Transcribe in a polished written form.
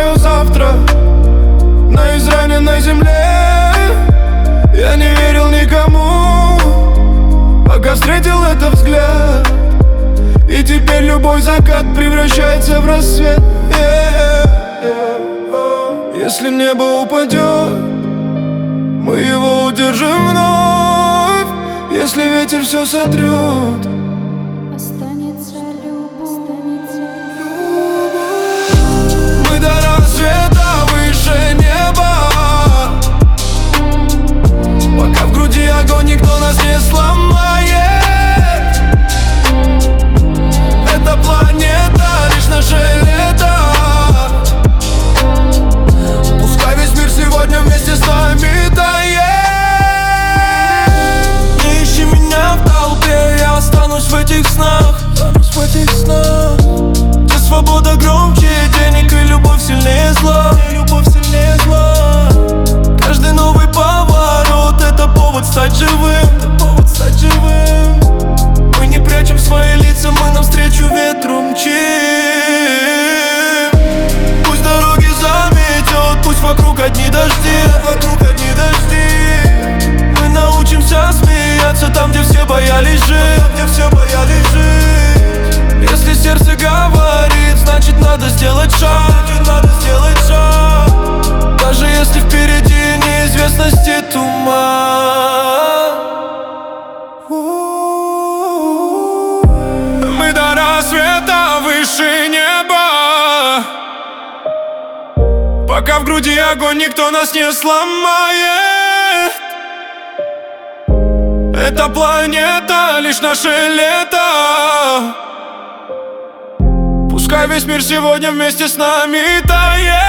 мое завтра на израненной земле. Я не верил никому, пока встретил этот взгляд. И теперь любой закат превращается в рассвет. Если небо упадет, мы его удержим вновь. Если ветер все сотрет, останется любовь. мы до рассвета выше неба, пока в груди огонь, никто нас не сломает. Эта планета лишь наше лето. Пускай весь мир сегодня вместе с нами тает. Не ищи меня в толпе, я останусь в этих снах. Где свобода громче денег и любовь сильнее зла. Каждый новый поворот — это повод стать живым. Мы не прячем свои лица, мы навстречу ветру мчим. Пусть дороги заметет, пусть вокруг одни дожди. Мы научимся смеяться там, где все боялись жить. Если сердце говорит, значит надо сделать шаг. Даже если впереди неизвестности туман. Мы до рассвета выше неба, пока в груди огонь, никто нас не сломает. Эта планета лишь наше лето. Пускай весь мир сегодня вместе с нами тает.